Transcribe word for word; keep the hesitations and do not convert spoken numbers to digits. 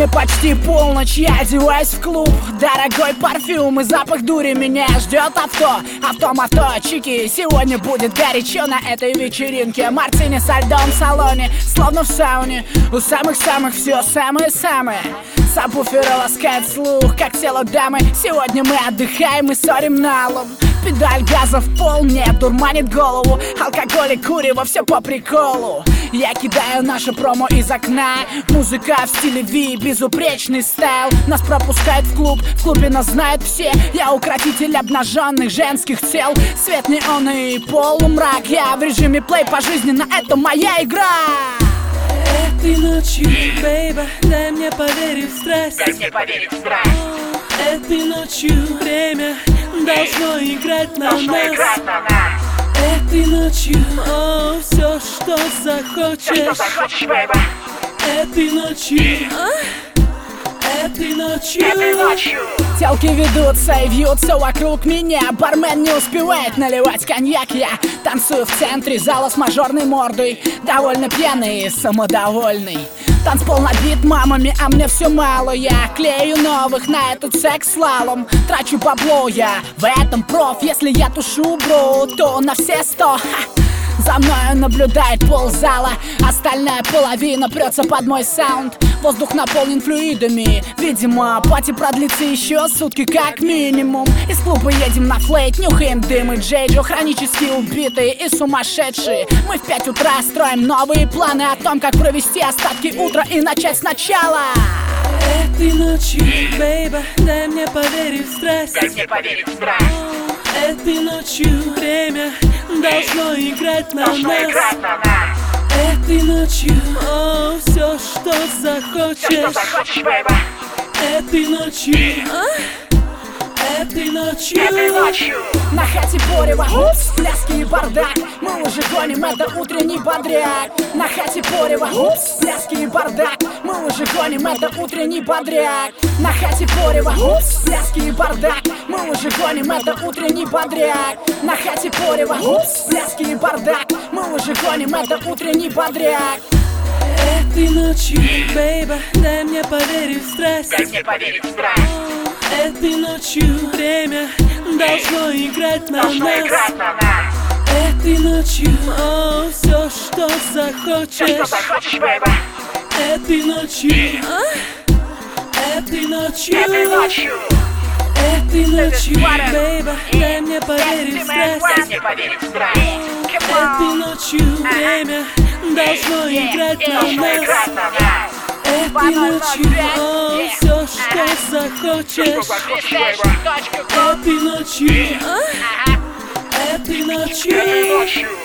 Уже почти полночь, я одеваюсь в клуб. Дорогой парфюм и запах дури меня ждет авто. Авто-мото, чики, сегодня будет горячо на этой вечеринке. Мартини со льдом в салоне, словно в сауне. У самых-самых все самое-самое. Сабвуферы ласкает слух, как тело дамы. Сегодня мы отдыхаем и ссорим налом. Педаль газа в пол мне дурманит голову. Алкоголь и курево, все по приколу. Я кидаю наше промо из окна. Музыка в стиле Ви, безупречный стайл. Нас пропускают в клуб, в клубе нас знают все. Я укротитель обнаженных женских тел. Свет неоны и полумрак. Я в режиме плей пожизненно, это моя игра. Этой ночью, бейба, дай мне поверить в страсть. Дай мне поверить в страсть. Этой ночью время должно играть на Должно нас. играть на нас. Этой ночью, о, все, что захочешь. Все, что захочешь, бейба. Этой ночью, а? Этой ночью, Этой ночью. Телки ведутся и вьются вокруг меня. Бармен не успевает наливать коньяк. Я танцую в центре зала с мажорной мордой. Довольно пьяный и самодовольный. Танцпол набит мамами, а мне все мало. Я клею новых на этот секс-слалом. Трачу бабло, я в этом проф. Если я тушу, бро, то на все сто. Ха! За мною наблюдает ползала. Остальная половина прется под мой саунд. Воздух наполнен флюидами. Видимо, пати продлится еще сутки как минимум. Из клуба едем на флейт, нюхаем дым и Джейджо. Хронически убитые и сумасшедшие. Мы в пять утра строим новые планы о том, как провести остатки утра и начать сначала. этой ночью, бейба, дай мне поверить в страсть. Дай мне поверить в страсть. Этой ночью время должно играть на Должно нас. играть на нас. Этой ночью, о, все, что захочешь. Все, что захочешь, бейба. Этой ночью, а? Этой ночью, Этой ночью. На хате порева, упс, пляски и бардак. Мы уже гоним, это утренний бодряк. На хате порева, упс, пляски и бардак. Мы уже гоним, это утренний бодряк. На хате порева, упс, пляски и бардак. Мы уже гоним, это утренний бодряк. На хате порева, упс, пляски и бардак. Мы уже гоним, это утренний бодряк. этой ночью, бейба, дай мне поверить в страсть. Дай мне поверить в страсть. Этой ночью время должно играть на Должно нас. играть на нас. Этой ночью, о, все, что Все, что захочешь. захочешь, бейба. Этой ночью, а? Этой ночью, Этой ночью. этой ночью, бейба, дай мне поверить в Дай страсть. мне поверить в страсть. Этой ночью время должно играть на Должно нас. играть на нас. Этой ночью, о, все, что Все, что захочешь. захочешь, бейба. Этой ночью, а? Этой ночью. Этой ночью.